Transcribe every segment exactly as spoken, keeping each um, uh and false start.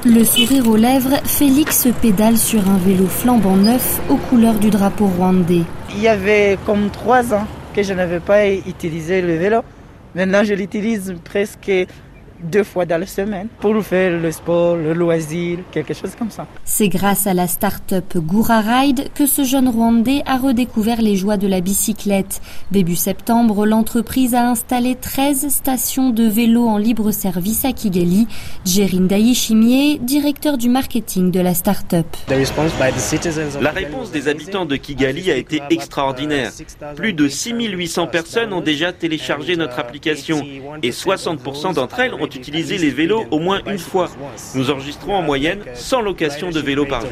Le sourire aux lèvres, Félix pédale sur un vélo flambant neuf aux couleurs du drapeau rwandais. Il y avait comme trois ans que je n'avais pas utilisé le vélo. Maintenant, je l'utilise presque deux fois dans la semaine pour faire le sport, le loisir, quelque chose comme ça. C'est grâce à la start-up Gura Ride que ce jeune Rwandais a redécouvert les joies de la bicyclette. Début septembre, l'entreprise a installé treize stations de vélo en libre service à Kigali. Jerinda Yishimie, directeur du marketing de la start-up. La réponse des habitants de Kigali a été extraordinaire. Plus de six mille huit cents personnes ont déjà téléchargé notre application et soixante pour cent d'entre elles ont utilisé les vélos au moins une fois. Nous enregistrons en moyenne cent locations de vélos par jour.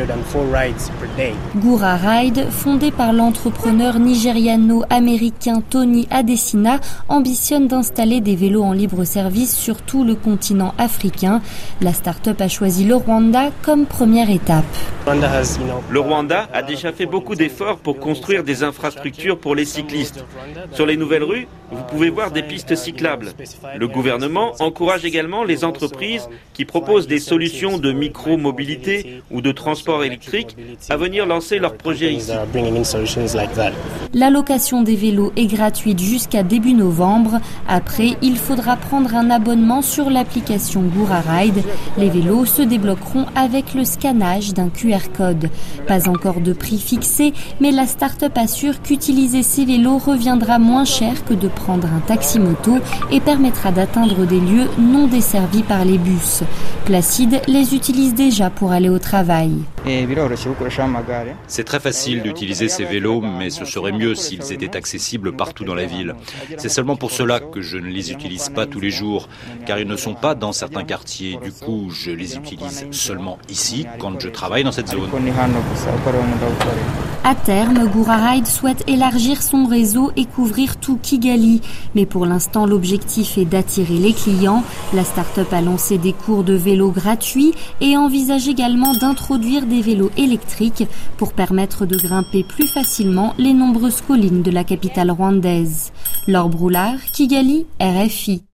Gura Ride, fondé par l'entrepreneur nigériano-américain Tony Adesina, ambitionne d'installer des vélos en libre service sur tout le continent africain. La start-up a choisi le Rwanda comme première étape. Le Rwanda a déjà fait beaucoup d'efforts pour construire des infrastructures pour les cyclistes. Sur les nouvelles rues, vous pouvez voir des pistes cyclables. Le gouvernement encourage également les entreprises qui proposent des solutions de micro-mobilité ou de transport électrique à venir lancer leurs projets ici. La location des vélos est gratuite jusqu'à début novembre. Après, il faudra prendre un abonnement sur l'application Gura Ride. Les vélos se débloqueront avec le scannage d'un Q R code. Pas encore de prix fixé, mais la start-up assure qu'utiliser ces vélos reviendra moins cher que de prendre un taxi-moto et permettra d'atteindre des lieux non desservis par les bus. Placide les utilise déjà pour aller au travail. C'est très facile d'utiliser ces vélos, mais ce serait mieux s'ils étaient accessibles partout dans la ville. C'est seulement pour cela que je ne les utilise pas tous les jours, car ils ne sont pas dans certains quartiers. Du coup, je les utilise seulement ici, quand je travaille dans cette zone. À terme, Gura Ride souhaite élargir son réseau et couvrir tout Kigali. Mais pour l'instant, l'objectif est d'attirer les clients. La start-up a lancé des cours de vélo gratuits et envisage également d'introduire des vélos électriques pour permettre de grimper plus facilement les nombreuses collines de la capitale rwandaise. Laure Broulard, Kigali, R F I.